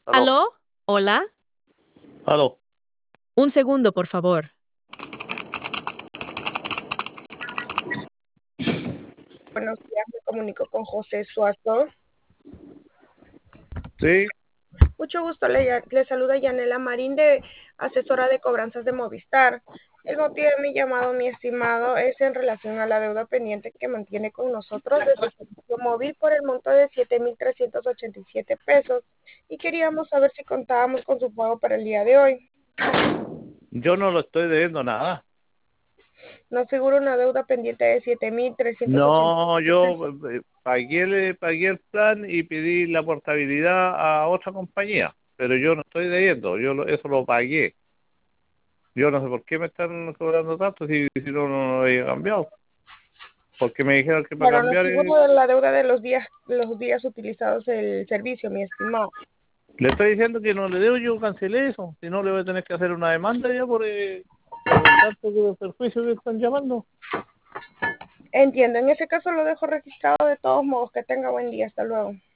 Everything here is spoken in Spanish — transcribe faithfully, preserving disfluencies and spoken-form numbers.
Aló, ¿Aló? Hola. aló. Un segundo, por favor. Buenos días, me comunico con José Suazo. Sí, Mucho gusto, le, le saluda Yanela Marín, de asesora de cobranzas de Movistar. El motivo de mi llamado, mi estimado, es en relación a la deuda pendiente que mantiene con nosotros de su servicio móvil por el monto de siete mil trescientos ochenta y siete pesos, y queríamos saber si contábamos con su pago para el día de hoy. yo no lo estoy debiendo nada. Nos figura una deuda pendiente de siete mil trescientos ochenta y No, siete yo pesos. eh, pagué, le pagué el plan y pedí la portabilidad a otra compañía, pero yo no estoy debiendo, yo lo- eso lo pagué. Yo no sé por qué me están cobrando tanto si, si no, no lo había cambiado. Porque me dijeron que para Claro, nos cambiar, eh, figura la deuda de los días, los días utilizados el servicio, mi estimado. le estoy diciendo que no le debo, yo cancelé eso. Si no, le voy a tener que hacer una demanda ya por, eh, por tanto de perjuicio que están llamando. Entiendo, en ese caso lo dejo registrado. De todos modos, que tenga buen día, hasta luego.